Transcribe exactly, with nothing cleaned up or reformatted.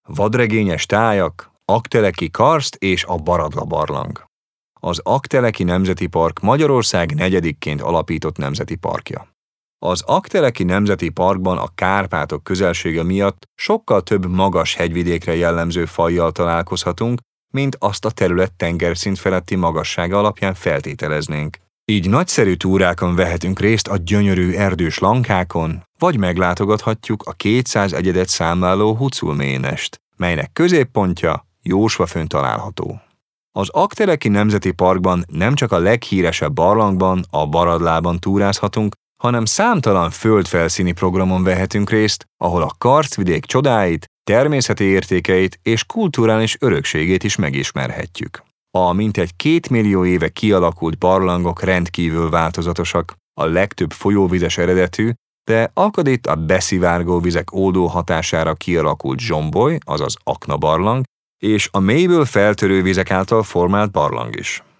vadregényes tájak, Aggteleki karszt és a Baradla barlang. Az Aggteleki Nemzeti Park Magyarország negyedikként alapított nemzeti parkja. Az Aggteleki Nemzeti Parkban a Kárpátok közelsége miatt sokkal több magas hegyvidékre jellemző fajjal találkozhatunk, mint azt a terület tengerszint feletti magassága alapján feltételeznénk. Így nagyszerű túrákon vehetünk részt a gyönyörű erdős lankákon, vagy meglátogathatjuk a kétszáz egyedet számláló Huculmélynest, melynek középpontja Jósvafönn található. Az Aggteleki Nemzeti Parkban nem csak a leghíresebb barlangban, a Baradlában túrázhatunk, hanem számtalan földfelszíni programon vehetünk részt, ahol a karstvidék csodáit, természeti értékeit és kulturális örökségét is megismerhetjük. A mintegy két millió éve kialakult barlangok rendkívül változatosak, a legtöbb folyóvizes eredetű, de akad itt a beszivárgó vizek oldó hatására kialakult zsomboly, azaz aknabarlang, és a mélyből feltörő vizek által formált barlang is.